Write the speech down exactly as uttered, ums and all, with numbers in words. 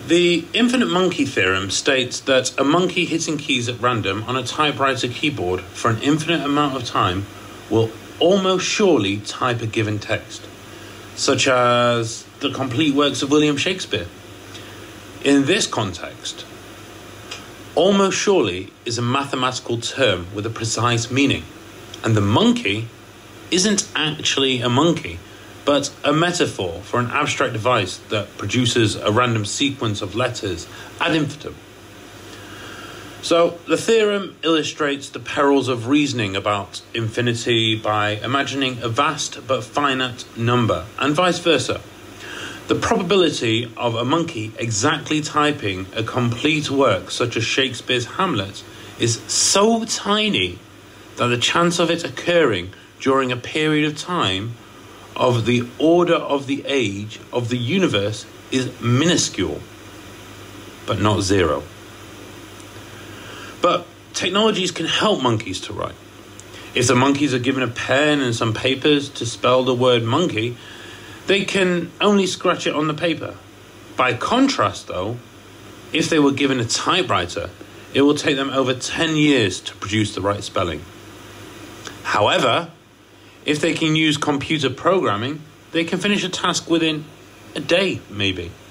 The infinite monkey theorem states that a monkey hitting keys at random on a typewriter keyboard for an infinite amount of time will almost surely type a given text, such as the complete works of William Shakespeare. In this context, almost surely is a mathematical term with a precise meaning, and the monkey isn't actually a monkey, but a metaphor for an abstract device that produces a random sequence of letters ad infinitum. So the theorem illustrates the perils of reasoning about infinity by imagining a vast but finite number, and vice versa. The probability of a monkey exactly typing a complete work such as Shakespeare's Hamlet is so tiny that the chance of it occurring during a period of time of the order of the age of the universe is minuscule, but not zero. But technologies can help monkeys to write. If the monkeys are given a pen and some papers to spell the word monkey, they can only scratch it on the paper. By contrast, though, if they were given a typewriter, it will take them over ten years to produce the right spelling. However, if they can use computer programming, they can finish a task within a day, maybe.